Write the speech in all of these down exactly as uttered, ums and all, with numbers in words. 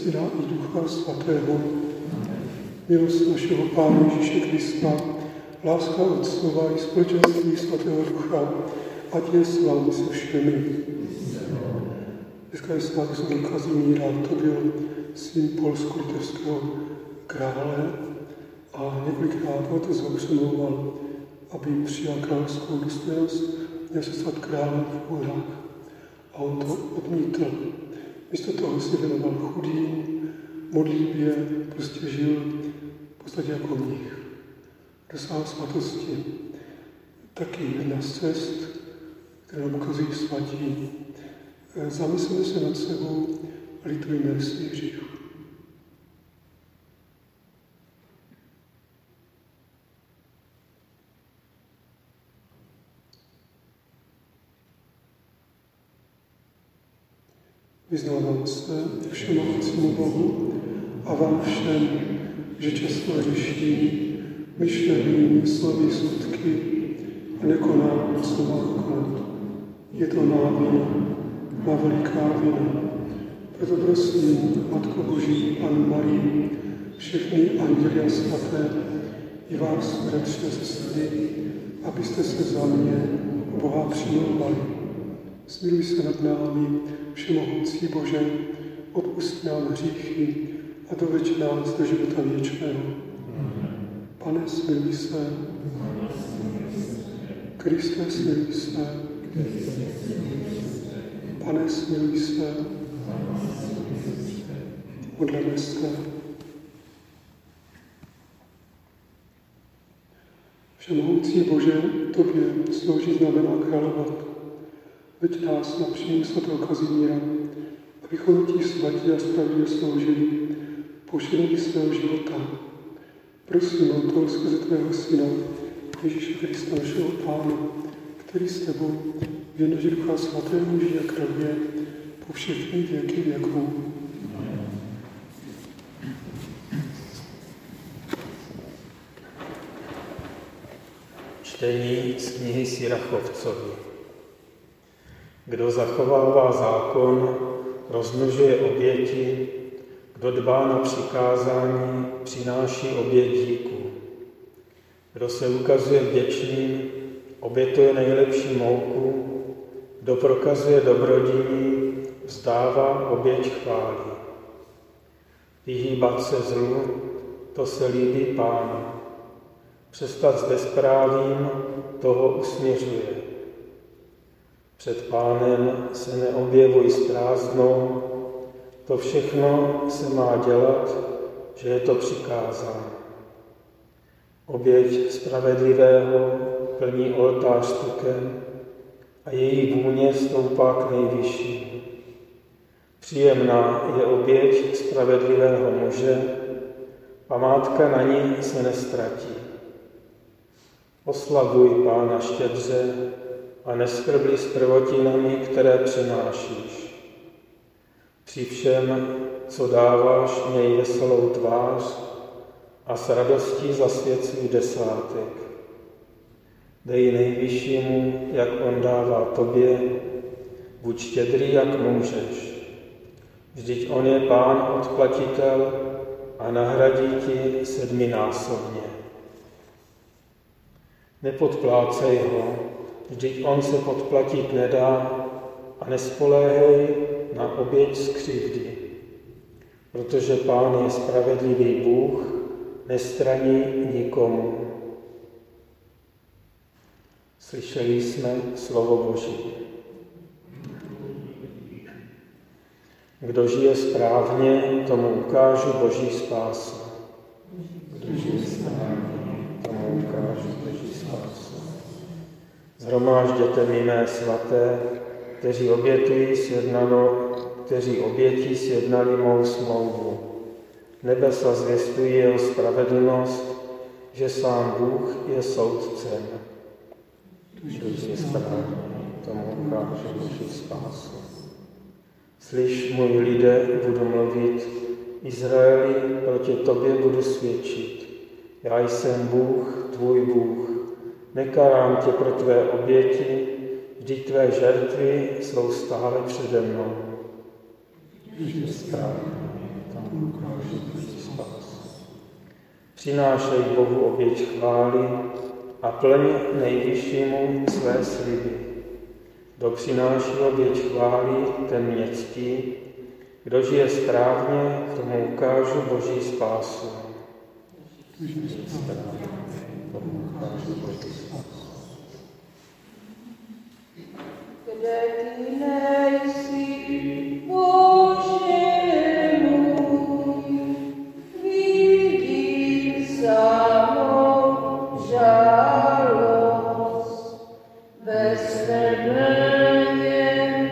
Syna i Ducha Svatého. Milost našeho Pána Ježíše Krista, láska Otcova i společenství Svatého Ducha, ať je s vámi se všemi. Dneska je svátek svatého Kazimíra, to byl syn polsko-litevského krále a několikrát otec ho přemlouval, aby přijal královskou důstojnost, měl se stát králem v horách. A on to odmítl. Místo toho si věnoval chudým, modlitbě, prostě žil v podstatě jako mních. Dosáhl svatosti. Taky jedna z cest, kterou ukazují svatí. Zamysleme se nad sebou a litujme svých hříchů. Vyznávám se všemohoucímu Bohu a vám všem, že často hřeším myšlením, slovy, skutky a nekonám, co mám konat. Je to má vina, má veliká vina. Proto prosím, Matko Boží, Pannu Marii, všechny anděly a svaté, i vás, bratři a sestry, abyste se za mě Boha přimlouvali. Smiluj se nad námi, všemohoucí Bože, odpusť nám hříchy a doveď nás do života věčného. Pane, smiluj se. Kriste, smiluj se. Pane, smiluj se. Modleme se. Všemohoucí Bože, tobě slouží znamená královat. Veď nás na přímý svatého Kazimíra, abychom ti svatí a spravedlivě sloužili po šíření svého života. Prosím o to skrze tvého Syna, Ježíše Krista, našeho Pána, který s tebou v jednotě Ducha Svatého žije a králuje po všechny věky věků. Čtení z knihy Sirachovcovi. Kdo zachovává zákon, rozmnožuje oběti, kdo dbá na přikázání, přináší oběť díku. Kdo se ukazuje vděčným, obětuje nejlepší mouku, kdo prokazuje dobrodiní, vzdává oběť chvály. Vyhýbat se zlu, to se líbí Pánu. Přestat s bezprávím, toho usměřuje. Před Pánem se neobjevuj s prázdnou, to všechno se má dělat, že je to přikázáno. Oběť spravedlivého plní oltář tukem a její vůně stoupá k nejvyšší. Příjemná je oběť spravedlivého muže, památka na ní se nestratí. Oslavuj Pána štědře a neskrbli s prvotinami, které přinášíš. Při všem, co dáváš, měj veselou tvář a s radostí zasvěť svůj desátek. Dej nejvyššímu, jak on dává tobě, buď štědrý, jak můžeš. Vždyť on je Pán odplatitel a nahradí ti sedminásobně. Nepodplácej ho, vždyť on se podplatit nedá a nespoléhej na oběť z křivdy. Protože Pán je spravedlivý Bůh, nestraní nikomu. Slyšeli jsme slovo Boží. Kdo žije správně, tomu ukážu Boží spásu. Kdo žije správně, tomu ukážu Boží spásu. Shromážděte mi mé svaté, kteří obětují sjednano, kteří obětí sjednali mou smlouvu. Nebesa zvěstují jeho spravedlnost, že sám Bůh je soudcem. Kdo žije správně, tomu ukážu Boží spásu. Slyš, můj lidé, budu mluvit, Izraeli, proti tobě budu svědčit. Já jsem Bůh, tvůj Bůh, nekarám tě pro tvé oběti, vždyť tvé žertvy jsou stále přede mnou. Když správně, tam ukáže tvůj spásu. Přinášej Bohu oběť chvály a plň nejvyššímu své sliby. Kdo přináší oběť chvály, ten mě ctí. Kdo žije správně, tomu ukážu Boží spásu. Kde ty nejsi, Bože můj, vidím samou žalost, bez tebe je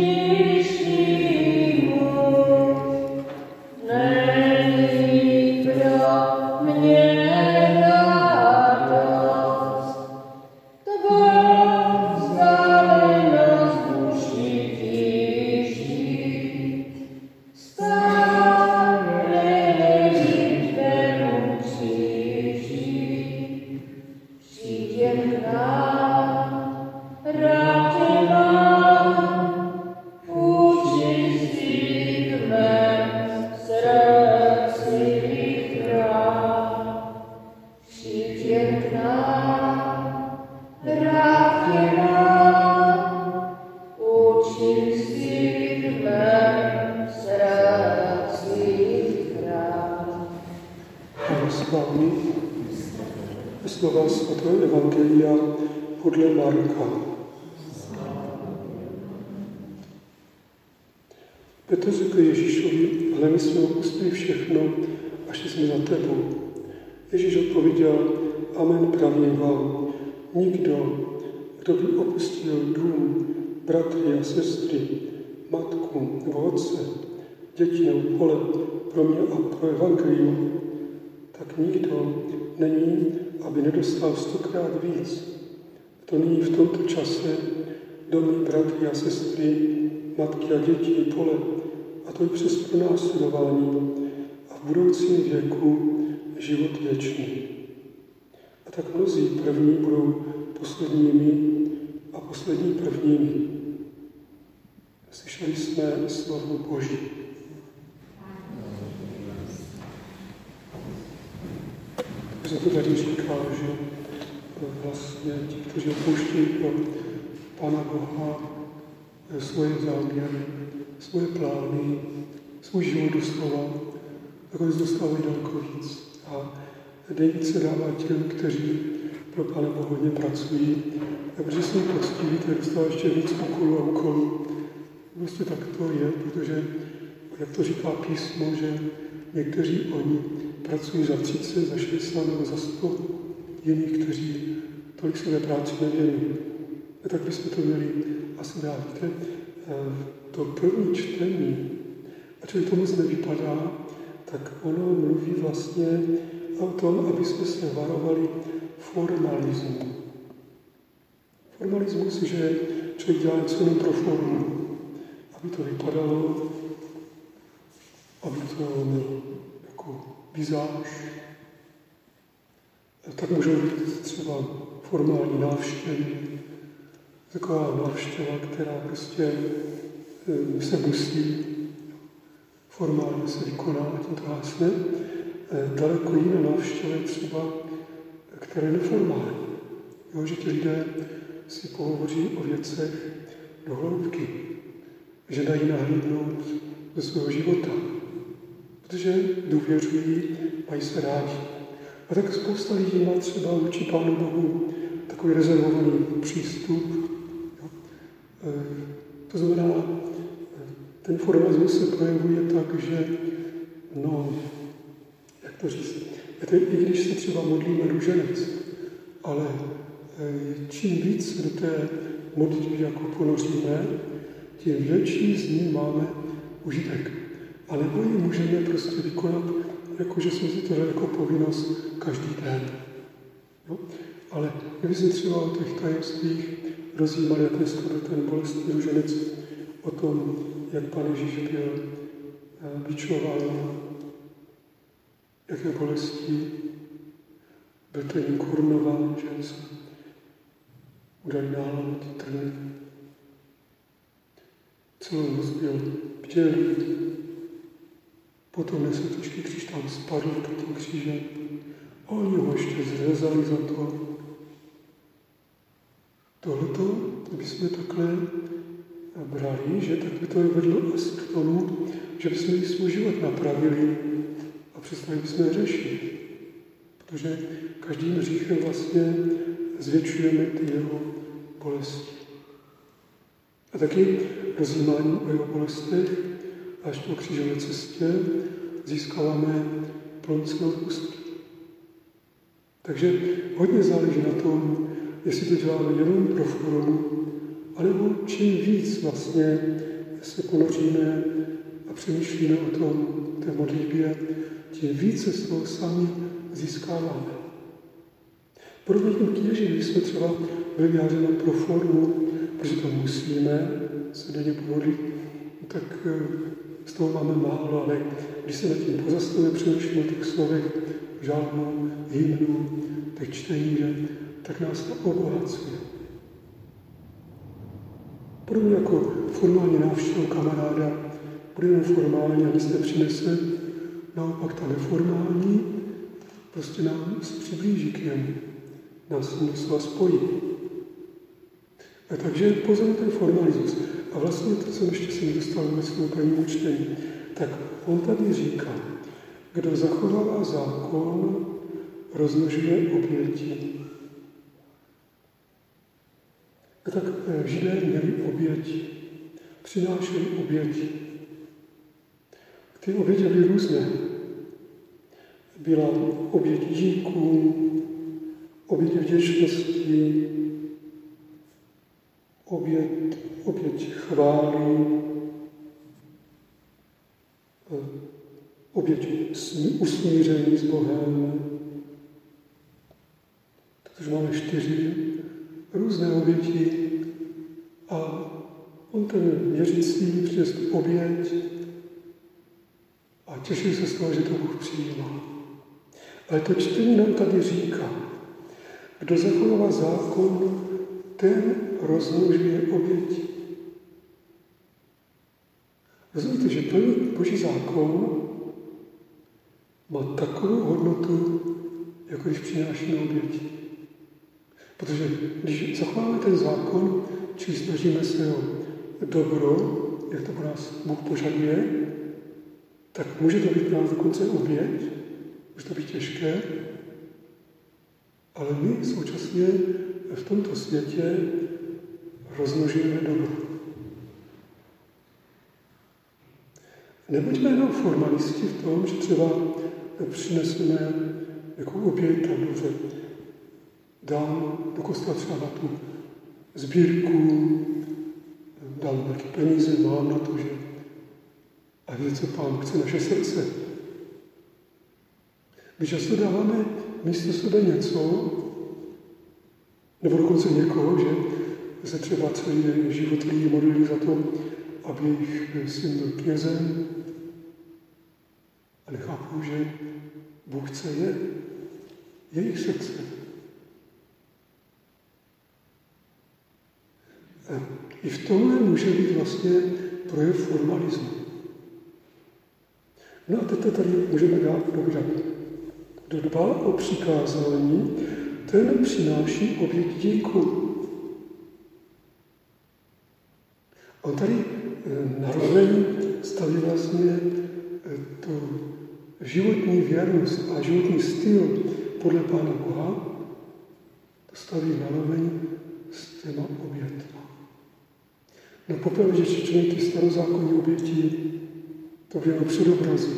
říšný můj, není pro mě radost, tvá vzdálenost duši tíží, stále leží tvému kříži, přijď k nám, rád mám, učistí v mém srdci chrám. Přijď k nám, rád mám, učistí v mém srdci chrám. Pane s vámi, slova svatého Evangelia podle Marka. Petr řekl Ježíšovi, ale my jsme opustili všechno a šli jsme za tebou. Ježíš odpověděl, amen pravím vám, nikdo, kdo by opustil dům, bratry a sestry, matku nebo otce, děti nebo pole pro mě a pro evangelium, tak nikdo není, aby nedostal stokrát víc. To nyní v tomto čase domy, bratry a sestry, matky a děti i pole, a to i přes pronásledování a v budoucím věku život věčný. A tak mnozí první budou posledními a poslední prvními. Slyšeli jsme slovo Boží. Takže to tady říká, že vlastně ti, kteří opouštějí pro Pána Boha svoje záměry, svoje plány, svůj život doslova, nakonec dostávají daleko víc. A nejvíce dává těm, kteří pro Pána Boha hodně pracují, a protože jsou poctiví, tak dostává ještě víc úkolů a úkolů. Prostě tak to je, protože, jak to říká písmo, že někteří oni pracují za třicet, za šedesát nebo za sto jiných, kteří tolik své práci nevěnují. A tak bychom to měli asi dát. Víte, to první čtení, ačkoliv to moc nevypadá, tak ono mluví vlastně o tom, aby jsme se varovali formalismu. Formalismus, že člověk dělá něco jenom pro formu, aby to vypadalo, aby to mělo jako vizáž. Tak můžou být třeba formální návštěvy, taková návštěva, která prostě se musí formálně se vykoná, a tím to hásne. Daleko jiné návštěvy třeba, které neformální. Jo, že ti lidé si pohovoří o věcech do hloubky, že dají nahlídnout do svého života, protože důvěřují, mají se rádi. A tak spousta lidí má třeba vůči Pánu Bohu takový rezervovaný přístup. Jo. E, to znamená, ten formalismus se projevuje tak, že, no, jak to říct, i když se třeba modlíme růženec, ale e, čím víc do té modlitby jako ponoříme, tím větší z ní máme užitek. A nebo ji můžeme prostě vykonat, jako že jsme si to dali jako povinnost každý den. No? Ale kdyby jsme třeba o těch tajemstvích rozjímali, jak dneska byl ten bolestný růženec, o tom, jak Pán Ježíš byl bičován, jaké bolesti, byl ten korunován, že se udali na hlavu ty trny. Celou noc byl bdělý, Potom nesvětičký kříž tam spadl pod tím křížem. Oni ho ještě zřezali za to. Tohleto, kdybychom takhle brali, že tak by to vedlo asi k tomu, že bychom i svůj život napravili a přestali bychom řešit. Protože každým hříchem vlastně zvětšujeme ty jeho bolesti. A taky rozjímáním o jeho bolestech až po křížové cestě získáváme plnost odpustky. Takže hodně záleží na tom, jestli to děláme jenom pro formu, anebo čím víc vlastně se ponoříme a přemýšlíme o tom, té modlitbě, tím více z toho sami získáváme. Podobně tím kněži, když jsme třeba byli vyjádřeni pro formu, protože to musíme se denně pomodlit, tak z toho máme málo, ale když se nad tím pozastavíme, přemýšlíme o těch slovech žálmu, hymnu, těch čtení, že, tak nás to obohacuje. Podobně jako formální návštěva kamaráda, bude jenom formální a nic nepřinese, naopak ta neformální prostě nám se přiblíží k němu, nás s ním doslova spojí. A takže pozor na ten formalismus. A vlastně to, co ještě se nedostal vůbec k úplnému čtení, tak on tady říká, kdo zachovává zákon, rozmnožuje oběti. A tak Židé měli oběti, přinášeli oběti. Ty oběti byly různé. Byla oběť díků, oběť vděčnosti, oběť, oběť chvály, oběť usmíření s Bohem. Takže máme čtyři různé oběti a on ten věřící přines oběť a těší se z toho, že to Bůh přijímá. Ale to čtení nám tady říká, kdo zachovává zákon, ten rozmnožuje oběti. Rozumíte, že plnit Boží zákon má takovou hodnotu, jako když přinášíme oběti. Protože když zachováme ten zákon, čili snažíme se o dobro, jak to po nás Bůh požaduje, tak může to být nás dokonce oběť, může to být těžké, ale my současně v tomto světě rozmnožujeme dobro. Nebuďme jenom formalisti v tom, že třeba přineseme jako oběť tam dobře. Dám do kostela třeba na tu sbírku, dám nějaké peníze, mám na to, že a víte, co Pán chce naše srdce. My často dáváme místo sebe něco, nebo dokonce někoho, že se třeba celý život lidí modlili za to, aby jejich syn byl knězem a nechápou, že Bůh chce je, jejich srdce. A i v tomhle může být vlastně projev formalismu. No a teď tady můžeme dát dobrat. Kdo dbá o přikázání, ten přináší oběť díku. On tady naroveň staví vlastně tu životní věrnost a životní styl podle Pána Boha, to staví naroveň s těma obětma. No poprvé, že čteme ty starozákonní oběti, to bylo předobrazí.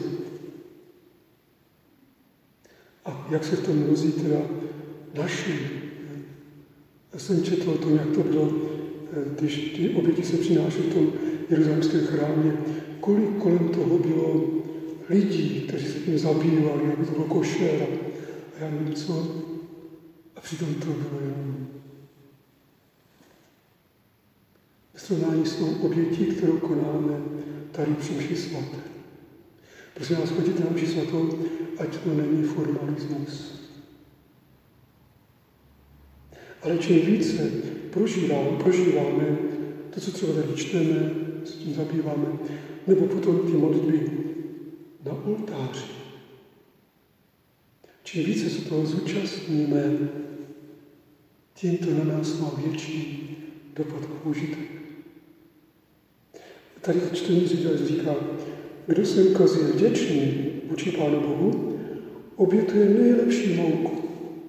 A jak se v tom mnozí teda našli. Já jsem četl o tom, jak to bylo, když ty oběti se přinášely v tom jeruzalémském chrámě, kolik kolem toho bylo lidí, kteří se tím zabývali, aby to bylo košer a já nevím co. A přitom to bylo jenom v srovnání s tou obětí, kterou konáme tady při mši svaté. Prosím vás, chodíte na mši svatou, ať to není formalismus. Ale čím více prožíváme, prožíváme to, co třeba tady čteme, s tím zabýváme, nebo potom ty modlitby na oltáři. Čím více se toho zúčastníme, tím to na nás má větší dopad a užitek. Tady čtení říká, kdo se ukazuje vděčný vůči Pánu Bohu, obětuje nejlepší mouku.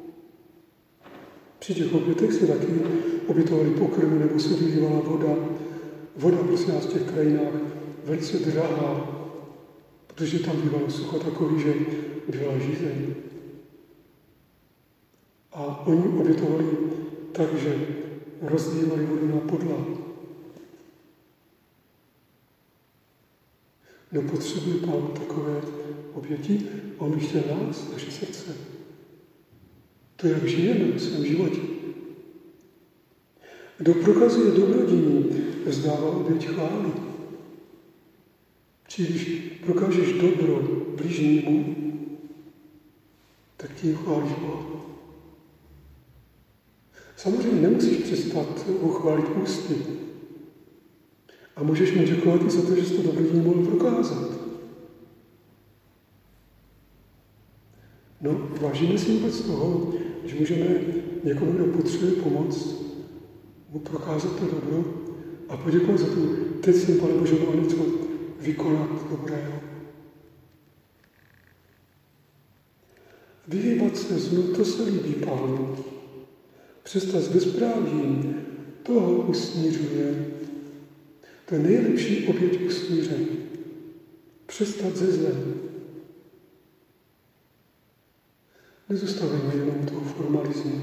Při těch obětech se taky obětovaly pokrmy nebo se vylívala voda. Voda prostě nás v těch krajinách velice drahá, protože tam bývalo sucho takový, že byla žízeň. A oni obětovali tak, že rozdívali vodu na podlahu. No potřebuje Pán takové oběti a on chtěl nás, naše srdce. To, jak žijeme v svém životě. Kdo prokazuje dobrodění, vzdává oběť chvály. Či když prokážeš dobro blížnímu, tak ti chválíš Boha. Samozřejmě nemusíš přestat ho chválit ústy. A můžeš mu děkovat i za to, že jsi to dobrodění mohl prokázat. No, vážíme si vůbec toho, že můžeme někomu, kdo potřebuje pomoc, mu prokázat to dobro a poděkovat za to, teď jsem, Pane Bože, mohl něco vykonat dobrého. Vyhýbat se zlu, to se líbí Pánu. Přestat s bezprávím, toho usmířuje. To je nejlepší oběť usmíření. Přestat ze zlem. Nezůstavíme jenom toho formalismu.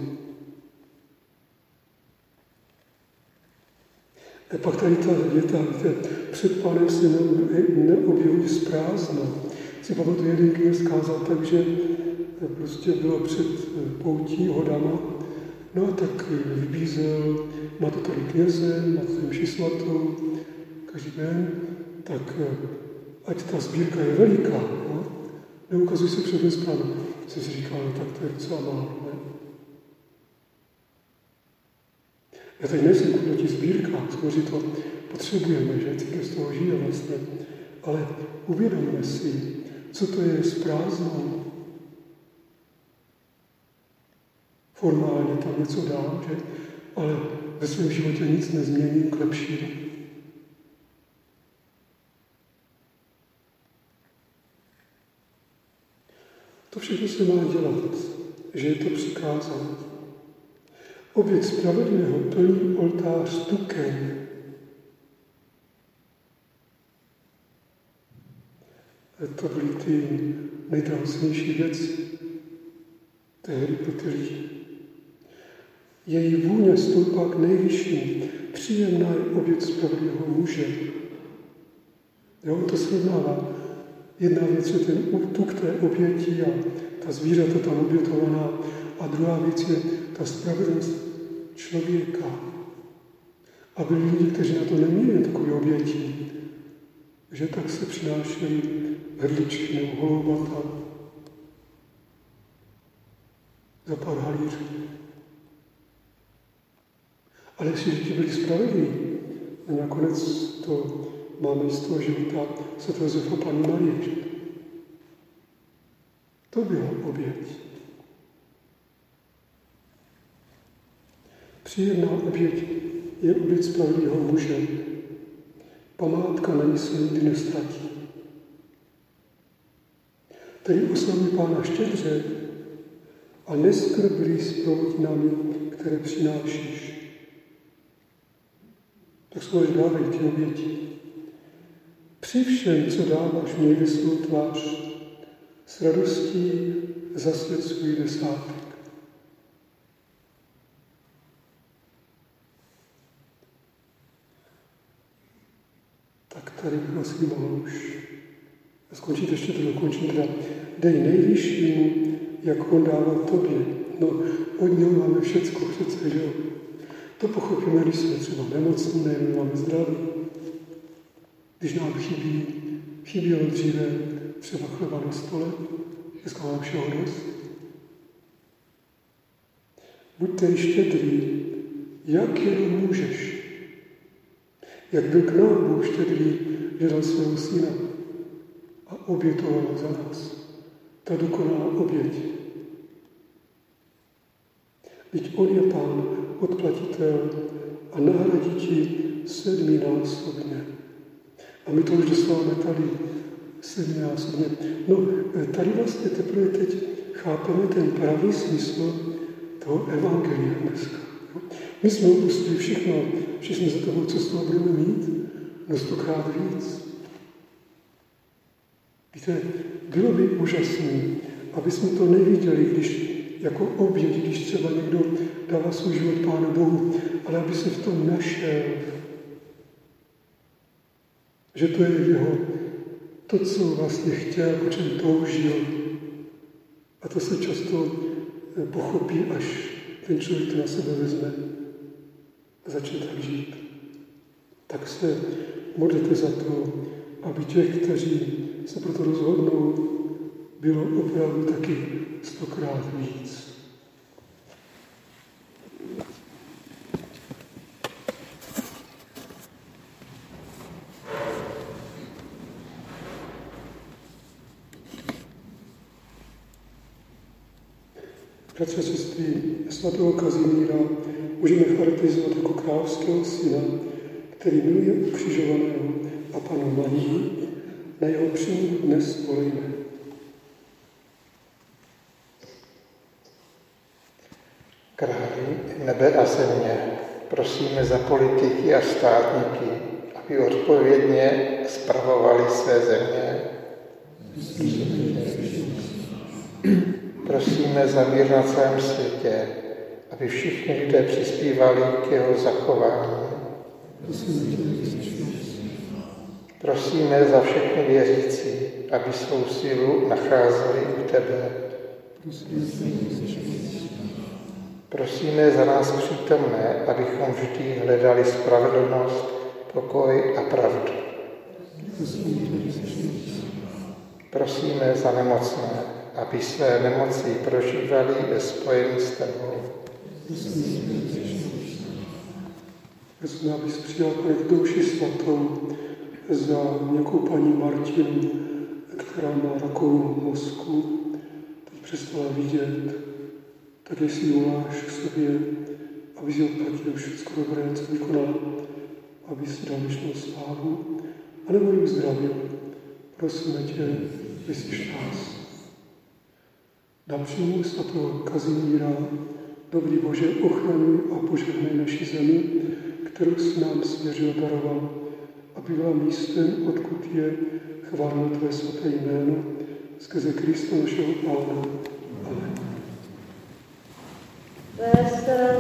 A pak tady ta věta, víte, před Pánem se neobjevují z prázdna. Si pamatuju, jeden kněz kázal tak, že prostě bylo před poutí hodama, no a tak vybízel, má to tady kněze, má to mši svatou, každý den, tak ať ta sbírka je veliká, no? Neukazuj se před bezprávu. Jsem si říkal, no tak to je docela málo, ne? Já tady nejsem proti sbírkám, samozřejmě to potřebujeme, že církev z toho žije vlastně, ale uvědomme si, co to je s prázdnou. Formálně tam něco dám, že? Ale ve svém životě nic nezměním k lepšímu. To všechno se má dělat, že je to přikázáno. Oběť spravedlného plní oltář tukem. To byly ty nejdrahocennější věci tehdy pro ty lidi. Její vůně stoupá k nejvyšším. Příjemná je oběť spravedlivého muže. Jo, to srovnává. Jedna věc je ten tuk té oběti a ta zvířata tam obětovaná. A druhá věc je ta spravedlnost člověka. A byli lidi, kteří na to neměli takové oběti, že tak se přinášeli hrdličky nebo holoubata za pár halířů. Ale jestli lidi byli spravedliví, a nakonec to máme z toho života svatého Josefa Panny Marie. To byla oběť. Příjemná oběť je oběť spravedlivého muže. Památka na ní se nikdy nestratí. Tedy oslavuj Pána štědře a neskrblí s prvotinami, které přinášíš. Tak se máš dávej ty oběti. Při všem, co dáváš, měj svou tvář, s radostí zasvět svůj desátek. Tak tady prosím Bohu už. A skončit ještě to dokončím teda. Dej nejvyššímu, jak on dává tobě. No, od něho máme všecko přece, že jo. To pochopíme, když jsme třeba nemocní, nevím, máme zdraví. Když nám chybí, chybělo dříve třeba chleba na stole, dneska mám všeho dost. Buďte štědrý, jak jenom můžeš. Jak byl k nám Bůh štědrý, že dal svého syna. a obětoval za nás. Ta dokonalá oběť. Vždyť on je Pán, odplatitel a nahradí ti sedminásobně. A my to už dostáváme tady sedminásobně. No, tady vlastně teprve teď chápeme ten pravý smysl toho evangelia dneska. My jsme opustili všechno, všichni za toho, co z toho budeme mít, no stokrát víc. Víte, bylo by úžasné, aby jsme to neviděli, když jako oběť, když třeba někdo dává svůj život Pánu Bohu, ale aby se v tom našel, že to je jeho, to, co vlastně chtěl, po čem toužil. A to se často pochopí, až ten člověk to na sebe vezme a začne tak žít. Tak se modlete za to, aby těch, kteří se proto rozhodnou, bylo opravdu taky stokrát víc. Bratři a sestry, svatého Kazimíra můžeme charakterizovat jako královského syna, který miluje ukřižovaného a Panu Marii, na jeho přímlu dnes volejme. Králi nebe a země, prosíme za politiky a státníky, aby odpovědně spravovali své země. Prosíme za mír na celém světě, aby všichni lidé přispívali k jeho zachování. Prosíme za všechny věřící, aby svou sílu nacházeli u tebe. Prosíme za nás přítomné, abychom vždy hledali spravedlnost, pokoj a pravdu. Prosíme za nemocné, aby své nemoci prožívali ve spojení s tebou. Prosím, abys přijal k douši svatou za nějakou paní Martinu, která má rakovinu mozku, teď přestala vidět, tak jestli ji voláš k sobě, aby si odplatil všechno dobré, co vykonala, aby si dal věčnou slávu, anebo ji uzdravil. Prosíme tě, vyslyš nás. Na přímlu svatého Kazimíra, dobrý Bože, ochraňuj a požehnej naši zemi, kterou si nám svěřil daroval, aby byla místem, odkud je chváleno tvé svaté jméno, skrze Krista našeho Pána. Amen.